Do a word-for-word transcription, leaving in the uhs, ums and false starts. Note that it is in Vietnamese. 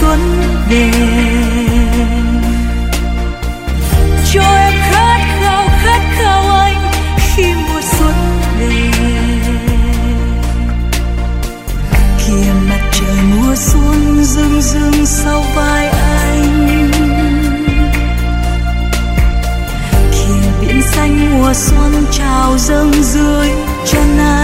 xuân về. Cho em khát khao khát khao anh khi mùa xuân về. Kìa mặt trời mùa xuân rưng rưng sau vai anh. Kìa biển xanh mùa xuân trào dâng dưới chân anh.